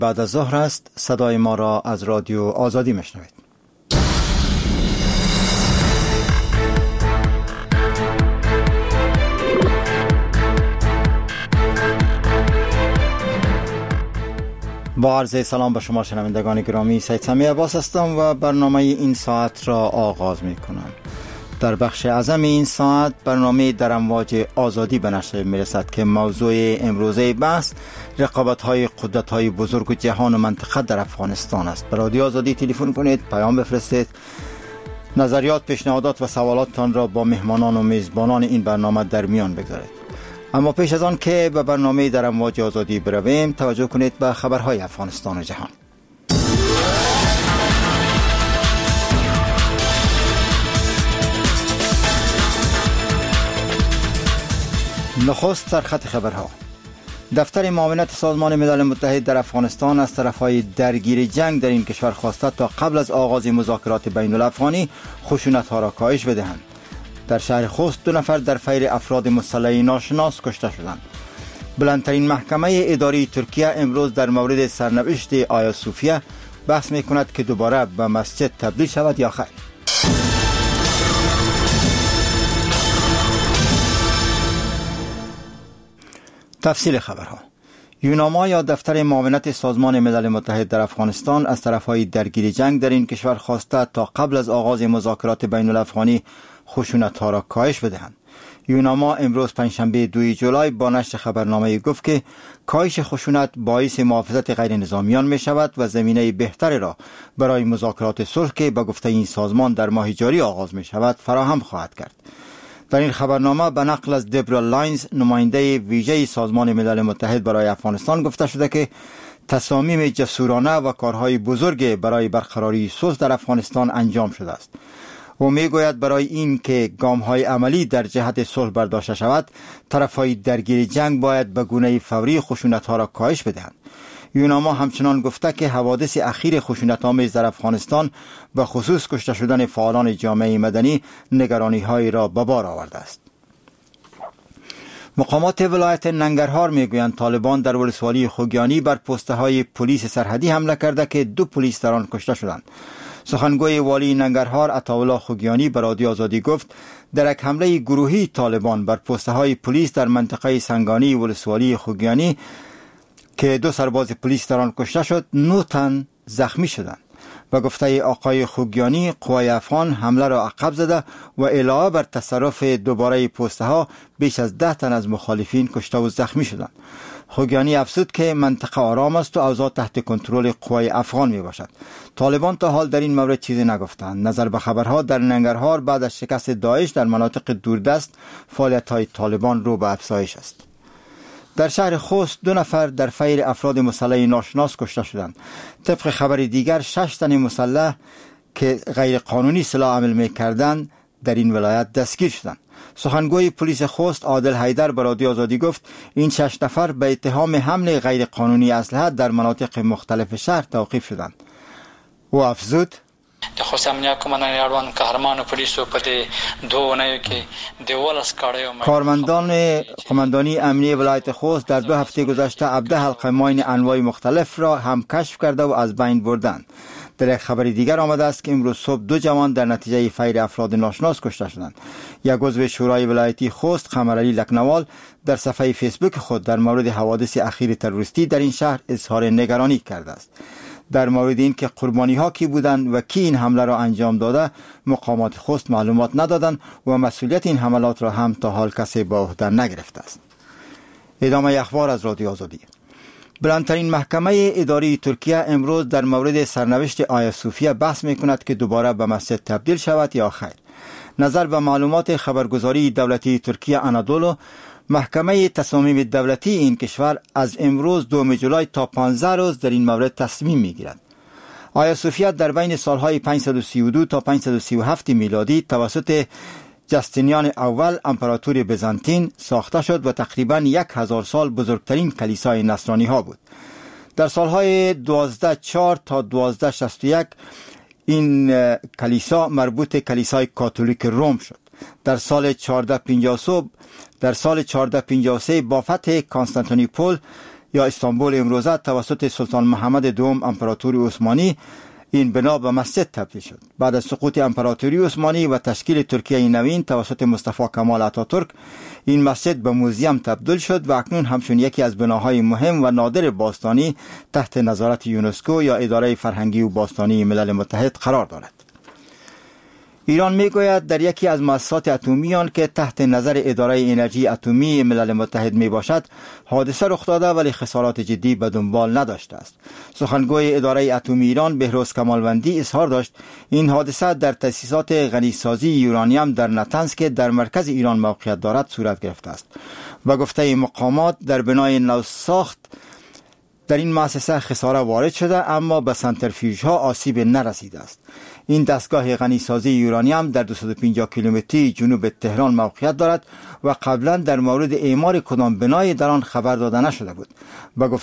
بعد از ظهر است. صدای ما را از رادیو آزادی میشنوید. با عرض سلام به شما شنوندگان گرامی، سید سمی عباس هستم و برنامه این ساعت را آغاز می کنم. در بخش اعظم این ساعت برنامه در امواج آزادی به نشر می رسد که موضوع امروزه بحث رقابت‌های قدرت‌های بزرگ جهان و منطقه در افغانستان است. به رادیو آزادی تلفن کنید، پیام بفرستید، نظریات، پیشنهادات و سوالاتتان را با مهمانان و میزبانان این برنامه در میان بگذارید. اما پیش از آن که به برنامه در امواج آزادی برویم، توجه کنید به خبرهای افغانستان و جهان. نخست سرخط خبرها. دفتر معاونت سازمان ملل متحد در افغانستان از طرفهای درگیر جنگ در این کشور خواسته تا قبل از آغاز مذاکرات بین الافغانی خشونت‌ها را کاهش بدهند. در شهر خوست 2 نفر در فیر افراد مسلح ناشناس کشته شدند. بلندترین محکمه اداری ترکیه امروز در مورد سرنوشت آیا صوفیه بحث می کند که دوباره به مسجد تبدیل شود یا خیر. تفصیل خبرها. یوناما یا دفتر معاونت سازمان ملل متحد در افغانستان از طرفهای درگیر جنگ در این کشور خواسته تا قبل از آغاز مذاکرات بین الافغانی خشونت‌ها را کاهش بدهند. یوناما امروز پنجشنبه 2 جولای با نشر خبرنامه گفت که کاهش خشونت باعث محافظت غیر نظامیان می شود و زمینه بهتری را برای مذاکرات صلح که به گفته این سازمان در ماه جاری آغاز می شود فراهم خواهد کرد. در این خبرنامه به نقل از دبرا لاینز، نماینده ویژه سازمان ملل متحد برای افغانستان، گفته شده که تصامیم جسورانه و کارهای بزرگ برای برقراری صلح در افغانستان انجام شده است. و میگوید برای این که گام‌های عملی در جهت صلح برداشته شود، طرفهای درگیر جنگ باید به گونه فوری خشونت‌ها را کاهش بدهند. یوناما همچنان گفته که حوادث اخیر خشونت‌آمیز در افغانستان به خصوص کشته شدن فعالان جامعه مدنی نگرانی‌هایی را به بار آورده است. مقامات ولایت ننگرهار میگویند طالبان در ولسوالی خوگیانی بر پست‌های پلیس سرحدی حمله کرده که 2 پلیس در آن کشته شدند. سخنگوی والی ننگرهار عطاالله خوگیانی به رادیو آزادی گفت در یک حمله گروهی طالبان بر پست‌های پلیس در منطقه سنگانی ولسوالی خوگیانی که 2 سرباز پلیس در آن کشته شد، 9 تن زخمی شدند. و گفته آقای خوگیانی قوای افغان حمله را عقب زده و علاوه بر تصرف دوباره پست‌ها بیش از 10 تن از مخالفین کشته و زخمی شدند. خوگیانی افزود که منطقه آرام است و اوضاع تحت کنترل قوای افغان می باشد. طالبان تا حال در این مورد چیزی نگفتند. نظر به خبرها در ننگرهار بعد از شکست داعش در مناطق دوردست فعالیت‌های طالبان رو به افزایش است. در شهر خوست 2 نفر در فیر افراد مسلح ناشناس کشته شدند. طبق خبر دیگر 6 تن مسلح که غیر قانونی سلاح حمل می‌کردند در این ولایت دستگیر شدند. سخنگوی پلیس خوست عادل حیدر به رادیو آزادی گفت این 6 نفر به اتهام حمل غیر قانونی اسلحه در مناطق مختلف شهر توقیف شدند. و افزود د خوست امنیت کمانډان اړوند قهرمان پولیسو په دې 2 اونیو کې د 12 کاړیو کارمندان قماندانی امنیه ولایت خوست در 2 هفته گذشته 17 حلقه ماین انواع مختلف را هم کشف کرده و از بین بردند. در یک خبر دیگر آمده است که امروز صبح 2 جوان در نتیجه فیر افراد ناشناس کشته شدند. یک عضو شورای ولایتی خوست قمرعلی لکنوال در صفحه فیسبوک خود در مورد حوادث اخیر تروریستی در این شهر اظهار نگرانی کرده است. در مورد این که قربانی ها کی بودند و کی این حمله را انجام داده مقامات خوست معلومات ندادند و مسئولیت این حملات را هم تا حال کسی به عهده نگرفته است. ادامه اخبار از رادیو آزادی. بلندترین محکمه اداری ترکیه امروز در مورد سرنوشت آیا صوفیه بحث می کند که دوباره به مسجد تبدیل شود یا خیر. نظر به معلومات خبرگزاری دولتی ترکیه آنادولو، محکمه تصامیم دولتی این کشور از امروز 2 جولای تا 15 روز در این مورد تصمیم میگیرد. آیا صوفیه در بین سالهای 532 تا 537 میلادی توسط جستینیان اول امپراتور بیزانتین ساخته شد و تقریباً 1000 سال بزرگترین کلیسای نصرانی ها بود. در سالهای 1204 تا 1261 این کلیسا مربوط کلیسای کاتولیک روم شد. در سال 1453 با فتح کنستانتینوپل یا استانبول امروزه توسط سلطان محمد دوم امپراتوری عثمانی این بنا به مسجد تبدیل شد. بعد از سقوط امپراتوری عثمانی و تشکیل ترکیه نوین توسط مصطفی کمال اتاتورک این مسجد به موزیم تبدیل شد و اکنون همچون یکی از بناهای مهم و نادر باستانی تحت نظارت یونسکو یا اداره فرهنگی و باستانی ملل متحد قرار دارد. ایران میگوید در یکی از مؤسسات اتمی آن که تحت نظر اداره انرژی اتمی ملل متحد می باشد حادثه رخ داده ولی خسارات جدی به دنبال نداشته است. سخنگوی اداره اتمی ایران بهروز کمالوندی اظهار داشت این حادثه در تأسیسات غنیسازی یورانیم در نتنز که در مرکز ایران موقعیت دارد صورت گرفته است. و گفته مقامات در بنای نوساخت در این مؤسسه خساره وارد شده اما به سنترفیوژها آسیب نرسیده است. این دستگاه غنیسازی یورانیم در 250 کیلومتری جنوب تهران موقعیت دارد و قبلا در مورد اعمار کدام بنای در آن خبر داده نشده بود.